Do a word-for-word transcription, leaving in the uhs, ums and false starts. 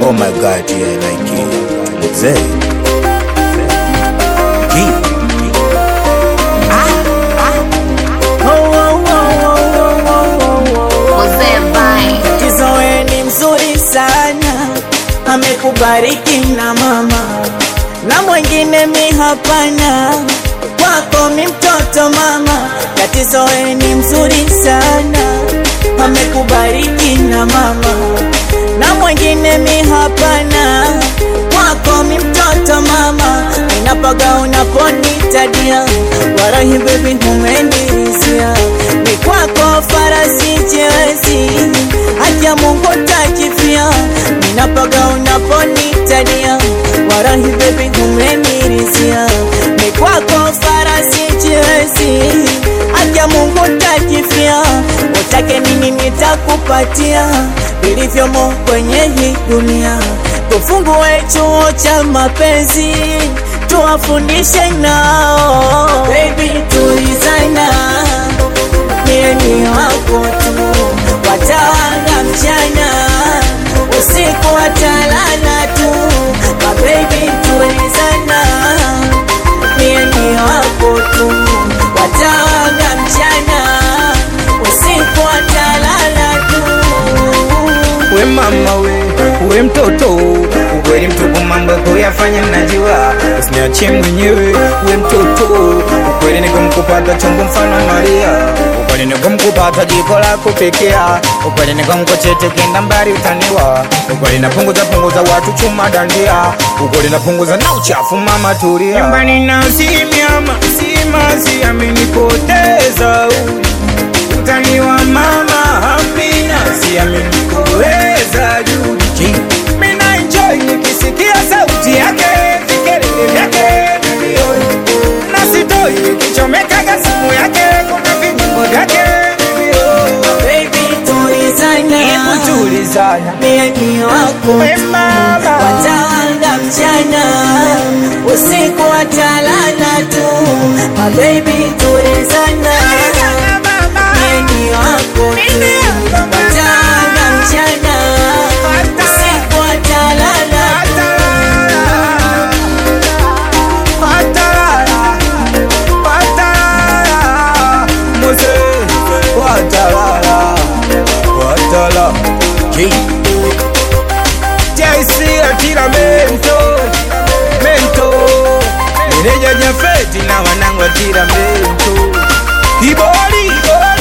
Oh my God, yeah, I like it. Say, keep. Ah, ah. Oh, oh, oh, oh, oh, oh. Kizoe ni mzuri sana, amekubariki na mama, na mwengine mi hapana. Wako mi mtoto mama, Kizoe ni mzuri sana, amekubariki na mama, na mwengine mi hapana. Wako mi mtoto mama, ninapaga unaponitadia. Warahi baby umenizia, ni kwako farasi jezi, haki ya Mungu takifia. Ninapaga unaponitadia. Warahi baby umenizia, ni kwako farasi jezi, haki ya Mungu takifia. Utake nini nitakupatia, vilivyomo kwenye hii dunia. Tufungue chuo cha mapenzi, tuwafundishe nao. Baby tulizana, mie ni wako tu, watawanga mchana, usiku watalala tu. Ma baby tulizana, mie ni wako tu, watawanga mchana, usiku watalala tu. We mama we, we mtoto, ukweli mtupu mambo kuyafanya najua. Usiniache mwenyewe, we mtoto, ukweli niko mkupata chombo mfano Maria. Ukweli niko mkupata jiko la kupekea. Ukweli niko mkochete kenda mbari utaniwa. Ukweli napunguza punguza watu chuma dandia. Ukweli napunguza na uchafu mama tulia. Nyumbani na usimyama, simasi amenipoteza. Utaniwa mama Amina, si amenikuweza juu. Mina enjoy nikisikia sauti yake, vikelele vyake milioni. Na sitoi nikichomeka simu yake, kuna vijimbo vyake milioni. Baby tulizana, Hebu tulizana, mie ni wako we mama, watawanga mchana, usiku watalala tu. Ma baby tulizana, mie ni wako tu, watawanga mchana, usiku watalala. Watalala, watalala, Mose, watalala, watalala. J C atira mento, mento. Nireja nyafeti na wanangu atira mento. Kibori, kibori.